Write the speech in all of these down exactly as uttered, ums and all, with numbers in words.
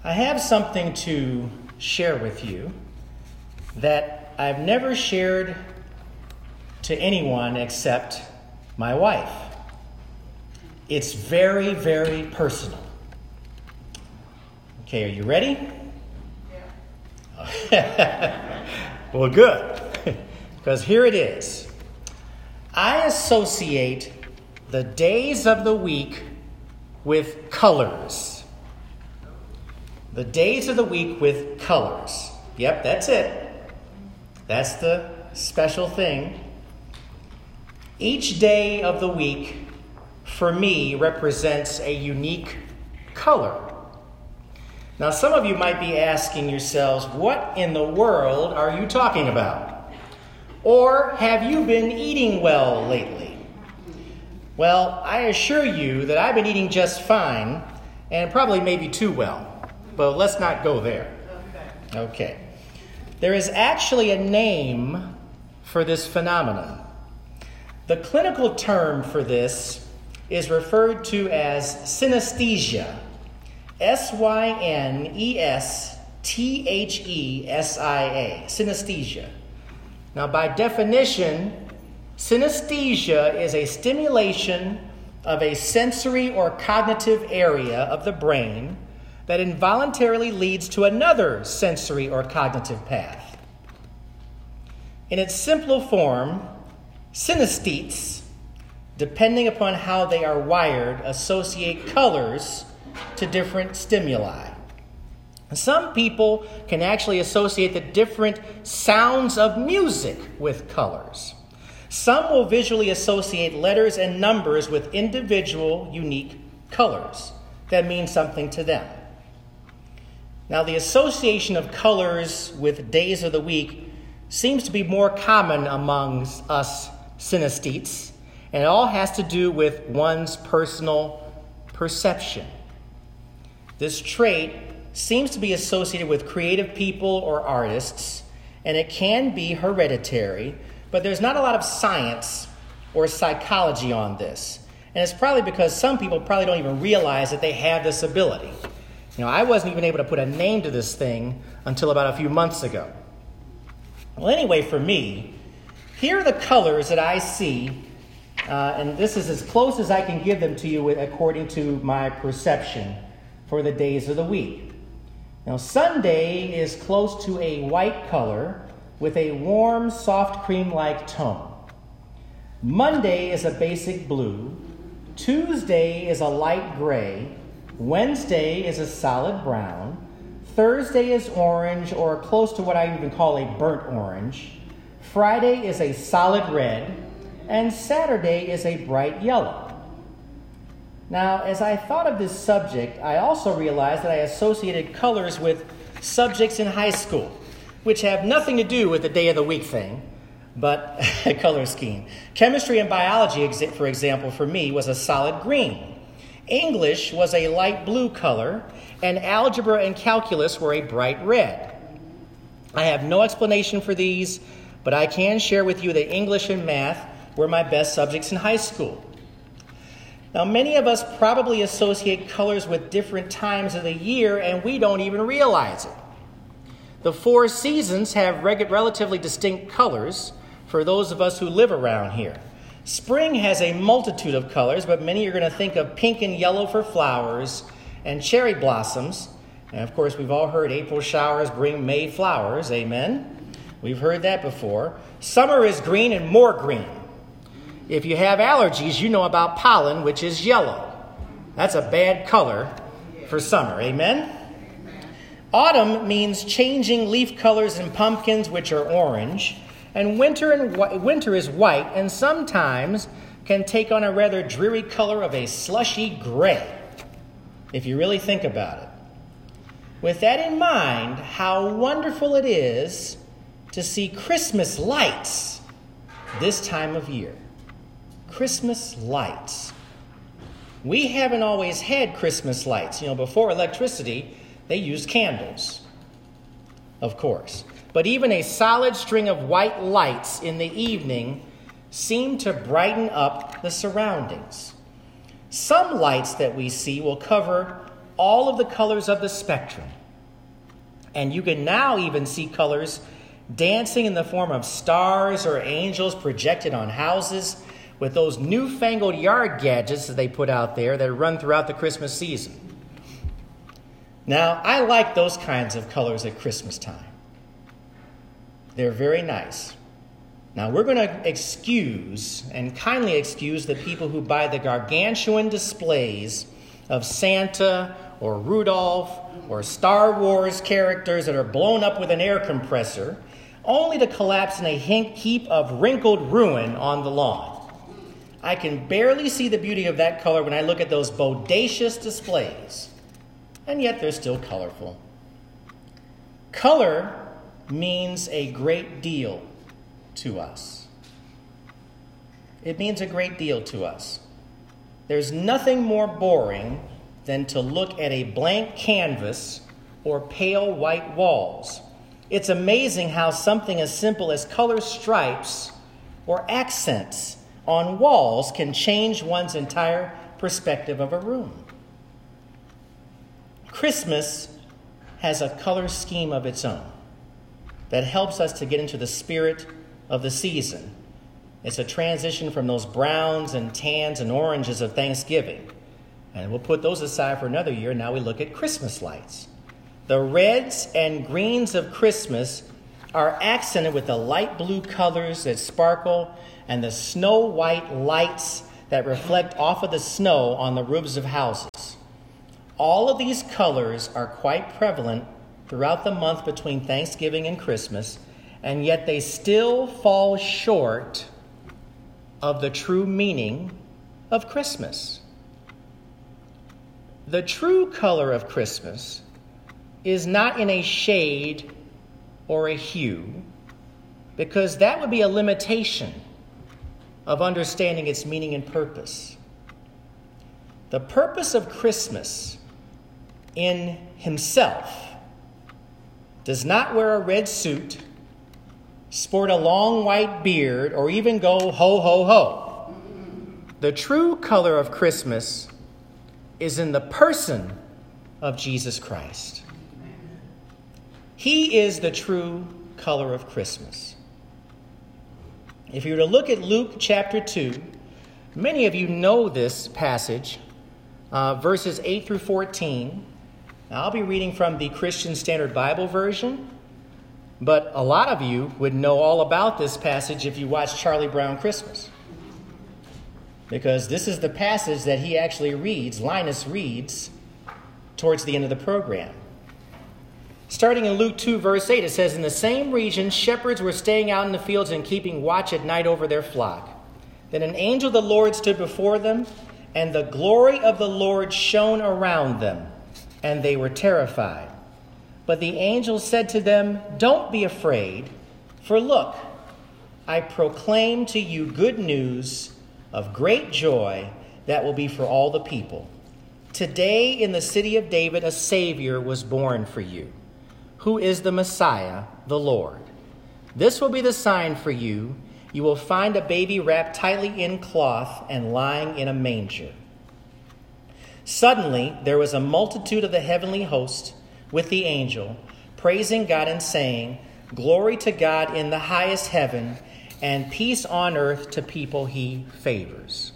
I have something to share with you that I've never shared to anyone except my wife. It's very, very personal. Okay, are you ready? Yeah. Well, good. Because here it is. I associate the days of the week with colors. The days of the week with colors. Yep, that's it. That's the special thing. Each day of the week, for me, represents a unique color. Now, some of you might be asking yourselves, what in the world are you talking about? Or have you been eating well lately? Well, I assure you that I've been eating just fine, and probably maybe too well. But let's not go there. Okay. There is actually a name for this phenomenon. The clinical term for this is referred to as synesthesia. S Y N E S T H E S I A. Synesthesia. Now, by definition, synesthesia is a stimulation of a sensory or cognitive area of the brain that involuntarily leads to another sensory or cognitive path. In its simple form, synesthetes, depending upon how they are wired, associate colors to different stimuli. Some people can actually associate the different sounds of music with colors. Some will visually associate letters and numbers with individual, unique colors that mean something to them. Now, the association of colors with days of the week seems to be more common among us synesthetes, and it all has to do with one's personal perception. This trait seems to be associated with creative people or artists, and it can be hereditary, but there's not a lot of science or psychology on this. And it's probably because some people probably don't even realize that they have this ability. You know, I wasn't even able to put a name to this thing until about a few months ago. Well, anyway, for me, here are the colors that I see, uh, and this is as close as I can give them to you according to my perception for the days of the week. Now, Sunday is close to a white color with a warm, soft cream-like tone. Monday is a basic blue. Tuesday is a light gray. Wednesday is a solid brown. Thursday is orange, or close to what I even call a burnt orange. Friday is a solid red. And Saturday is a bright yellow. Now, as I thought of this subject, I also realized that I associated colors with subjects in high school, which have nothing to do with the day of the week thing, but a color scheme. Chemistry and biology, for example, for me, was a solid green. English was a light blue color, and algebra and calculus were a bright red. I have no explanation for these, but I can share with you that English and math were my best subjects in high school. Now, many of us probably associate colors with different times of the year, and we don't even realize it. The four seasons have reg- relatively distinct colors for those of us who live around here. Spring has a multitude of colors, but many are going to think of pink and yellow for flowers and cherry blossoms. And of course, we've all heard April showers bring May flowers. Amen? We've heard that before. Summer is green and more green. If you have allergies, you know about pollen, which is yellow. That's a bad color for summer. Amen? Autumn means changing leaf colors in pumpkins, which are orange. And winter and wh- winter is white, and sometimes can take on a rather dreary color of a slushy gray, if you really think about it. With that in mind, how wonderful it is to see Christmas lights this time of year. Christmas lights. We haven't always had Christmas lights. You know, before electricity, they used candles, of course. But even a solid string of white lights in the evening seem to brighten up the surroundings. Some lights that we see will cover all of the colors of the spectrum. And you can now even see colors dancing in the form of stars or angels projected on houses with those newfangled yard gadgets that they put out there that run throughout the Christmas season. Now, I like those kinds of colors at Christmas time. They're very nice. Now, we're going to excuse and kindly excuse the people who buy the gargantuan displays of Santa or Rudolph or Star Wars characters that are blown up with an air compressor, only to collapse in a heap of wrinkled ruin on the lawn. I can barely see the beauty of that color when I look at those bodacious displays, and yet they're still colorful. Color means a great deal to us. It means a great deal to us. There's nothing more boring than to look at a blank canvas or pale white walls. It's amazing how something as simple as color stripes or accents on walls can change one's entire perspective of a room. Christmas has a color scheme of its own that helps us to get into the spirit of the season. It's a transition from those browns and tans and oranges of Thanksgiving. And we'll put those aside for another year. Now we look at Christmas lights. The reds and greens of Christmas are accented with the light blue colors that sparkle and the snow white lights that reflect off of the snow on the roofs of houses. All of these colors are quite prevalent throughout the month between Thanksgiving and Christmas, and yet they still fall short of the true meaning of Christmas. The true color of Christmas is not in a shade or a hue, because that would be a limitation of understanding its meaning and purpose. The purpose of Christmas in himself does not wear a red suit, sport a long white beard, or even go ho, ho, ho. The true color of Christmas is in the person of Jesus Christ. He is the true color of Christmas. If you were to look at Luke chapter two, many of you know this passage, uh, verses eight through fourteen. Now, I'll be reading from the Christian Standard Bible version, but a lot of you would know all about this passage if you watch Charlie Brown Christmas, because this is the passage that he actually reads, Linus reads, towards the end of the program. Starting in Luke two, verse eight, it says, "In the same region, shepherds were staying out in the fields and keeping watch at night over their flock. Then an angel of the Lord stood before them, and the glory of the Lord shone around them, and they were terrified. But the angel said to them, 'Don't be afraid, for look, I proclaim to you good news of great joy that will be for all the people. Today in the city of David a Savior was born for you, who is the Messiah, the Lord. This will be the sign for you. You will find a baby wrapped tightly in cloth and lying in a manger.' Suddenly there was a multitude of the heavenly host with the angel, praising God and saying, 'Glory to God in the highest heaven, and peace on earth to people he favors.'"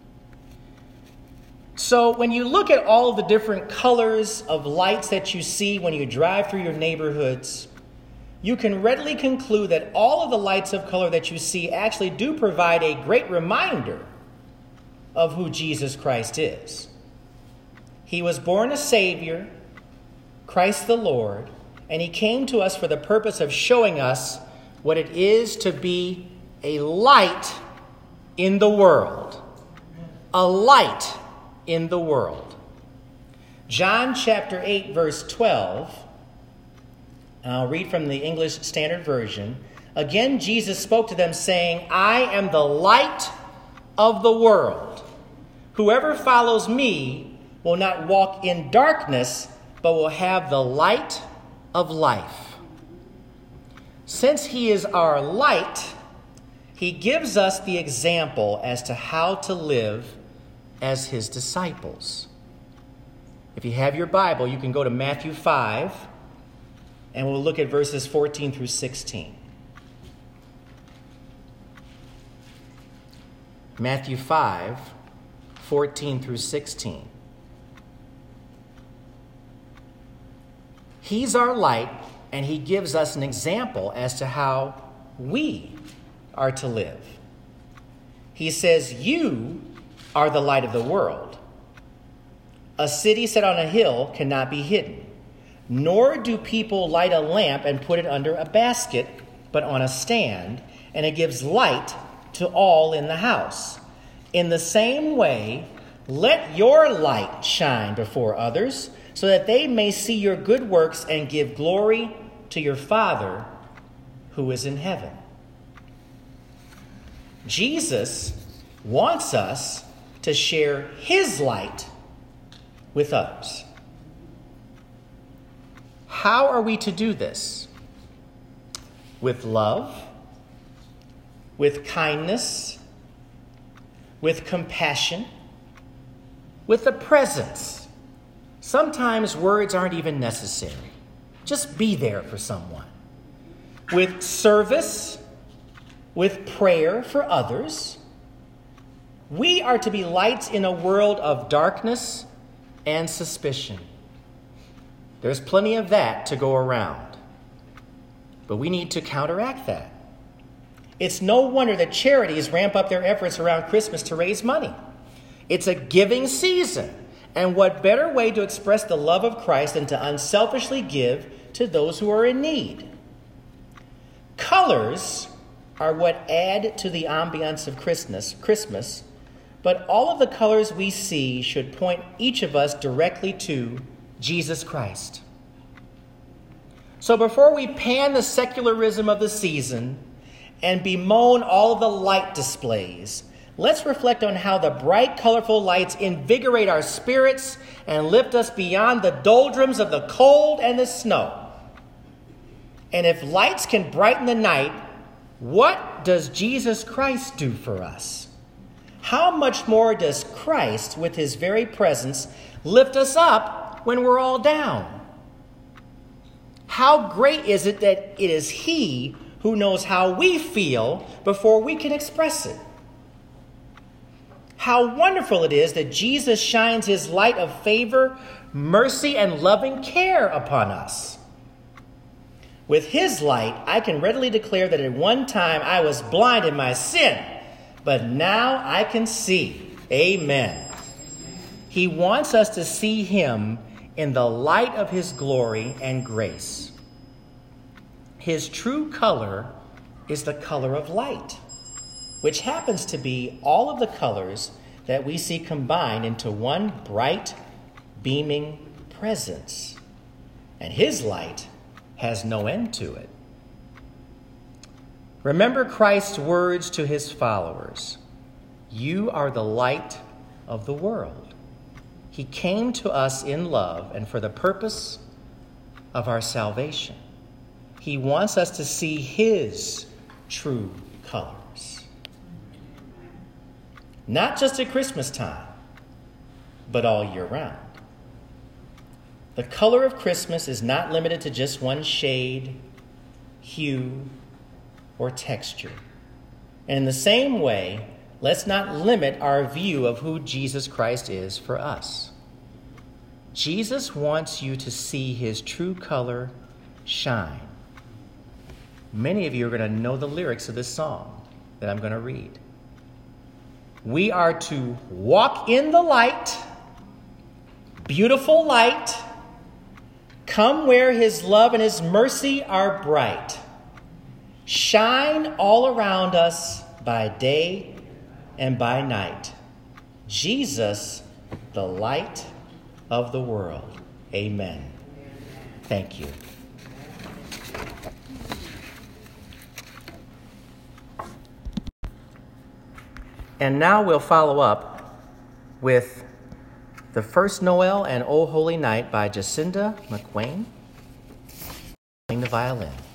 So when you look at all of the different colors of lights that you see when you drive through your neighborhoods, you can readily conclude that all of the lights of color that you see actually do provide a great reminder of who Jesus Christ is. He was born a Savior, Christ the Lord, and he came to us for the purpose of showing us what it is to be a light in the world. A light in the world. John chapter eight, verse twelve, and I'll read from the English Standard Version. "Again, Jesus spoke to them, saying, 'I am the light of the world. Whoever follows me will not walk in darkness, but will have the light of life.'" Since he is our light, he gives us the example as to how to live as his disciples. If you have your Bible, you can go to Matthew five, and we'll look at verses fourteen through sixteen. Matthew five, fourteen through sixteen. He's our light, and he gives us an example as to how we are to live. He says, "You are the light of the world. A city set on a hill cannot be hidden, nor do people light a lamp and put it under a basket, but on a stand, and it gives light to all in the house. In the same way, let your light shine before others, so that they may see your good works and give glory to your Father who is in heaven." Jesus wants us to share his light with others. How are we to do this? With love, with kindness, with compassion, with a presence. Sometimes words aren't even necessary. Just be there for someone. With service, with prayer for others. We are to be lights in a world of darkness and suspicion. There's plenty of that to go around. But we need to counteract that. It's no wonder that charities ramp up their efforts around Christmas to raise money. It's a giving season. And what better way to express the love of Christ than to unselfishly give to those who are in need? Colors are what add to the ambiance of Christmas, Christmas, but all of the colors we see should point each of us directly to Jesus Christ. So before we pan the secularism of the season and bemoan all of the light displays, let's reflect on how the bright, colorful lights invigorate our spirits and lift us beyond the doldrums of the cold and the snow. And if lights can brighten the night, what does Jesus Christ do for us? How much more does Christ, with his very presence, lift us up when we're all down? How great is it that it is he who knows how we feel before we can express it? How wonderful it is that Jesus shines his light of favor, mercy, and loving care upon us. With his light, I can readily declare that at one time I was blind in my sin, but now I can see. Amen. He wants us to see him in the light of his glory and grace. His true color is the color of light, which happens to be all of the colors that we see combined into one bright, beaming presence. And his light has no end to it. Remember Christ's words to his followers. You are the light of the world. He came to us in love and for the purpose of our salvation. He wants us to see his true colors. Not just at Christmas time, but all year round. The color of Christmas is not limited to just one shade, hue, or texture. And in the same way, let's not limit our view of who Jesus Christ is for us. Jesus wants you to see his true color shine. Many of you are going to know the lyrics of this song that I'm going to read. We are to walk in the light, beautiful light, come where his love and his mercy are bright. Shine all around us by day and by night. Jesus, the light of the world. Amen. Thank you. And now we'll follow up with The First Noel and O Holy Night by Jacinda McWayne, playing the violin.